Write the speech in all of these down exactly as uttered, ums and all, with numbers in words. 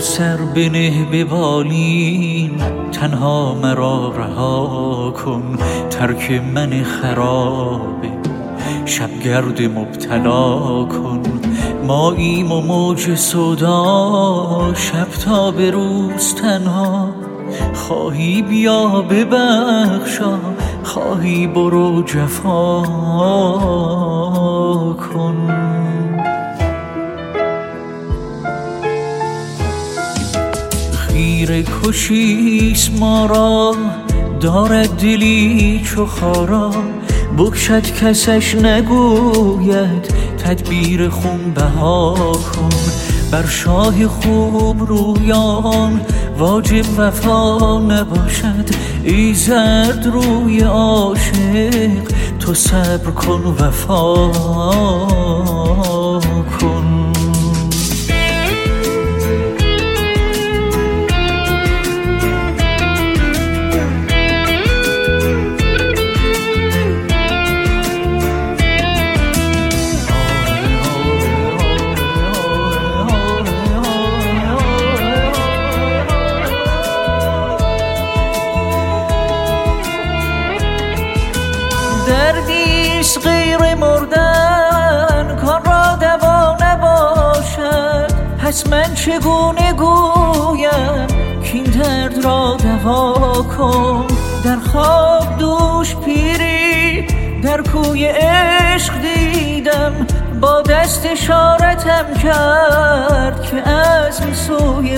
سر بنه به بالین، تنها مرا رها کن. ترک من خرابه شبگرد مبتلا کن. ماییم و موج سودا شب تا به روز تنها. خواهی بیا ببخشا، خواهی برو جفا کن. خیره کشیست ما را، دارد دلی چو خارا. بکشد کسش نگوید، تدبیر خون بها کن. بر شاه خوب رویان واجب وفا نباشد. ای زرد روی عاشق تو صبر کن وفا کن. دردیست غیر مردن کان را دوا نباشد. پس من چگونه گویم کین درد را دوا کن. در خواب دوش پیری در کوی عشق دیدم، با دست اشارتم کرد که عزم سوی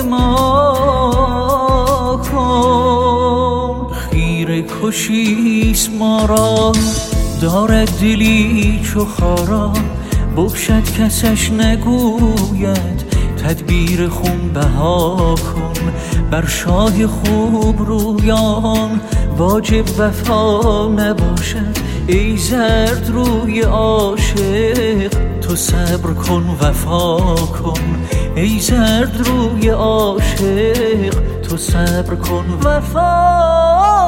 ما کن. خیره کشیست ما را، دارد دلی چو خارا. بکشد کسش نگوید، تدبیر خون بها کن. بر شاه خوب رویان واجب وفا نباشد. ای زرد روی عاشق تو صبر کن وفا کن. ای زرد روی عاشق تو صبر کن وفا